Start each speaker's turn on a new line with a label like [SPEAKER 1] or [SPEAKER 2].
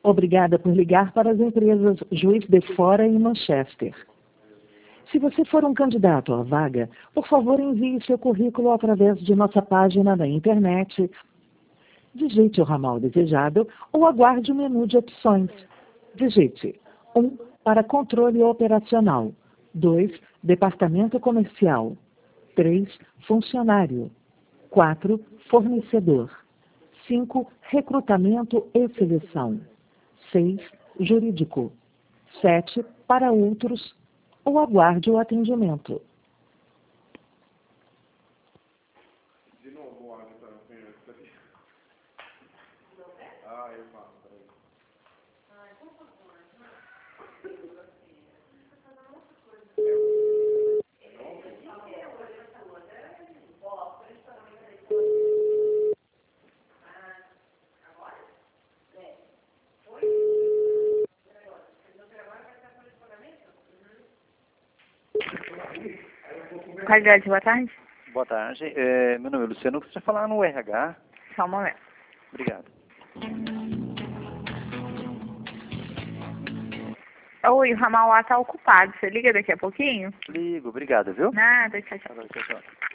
[SPEAKER 1] Obrigada por ligar para as empresas Juiz de Fora e Manchester. Se você for um candidato à vaga, por favor envie seu currículo através de nossa página na internet. Digite o ramal desejado ou aguarde o menu de opções. Digite 1 para controle operacional, 2 departamento comercial, 3 funcionário, 4 fornecedor, 5 recrutamento e seleção, 6 jurídico, 7 para outros ou aguarde o atendimento.
[SPEAKER 2] De novo o áudio para o senhor. Eu faço, peraí. Por favor.
[SPEAKER 3] Qualidade, boa tarde.
[SPEAKER 4] Boa tarde. Meu nome é Luciano. Eu gostaria de falar no RH.
[SPEAKER 3] Só um momento.
[SPEAKER 4] Obrigado.
[SPEAKER 3] Oi, o ramal A está ocupado. Você liga daqui a pouquinho?
[SPEAKER 4] Ligo. Obrigado, viu?
[SPEAKER 3] Nada, tchau, tchau.
[SPEAKER 4] Tchau, tchau.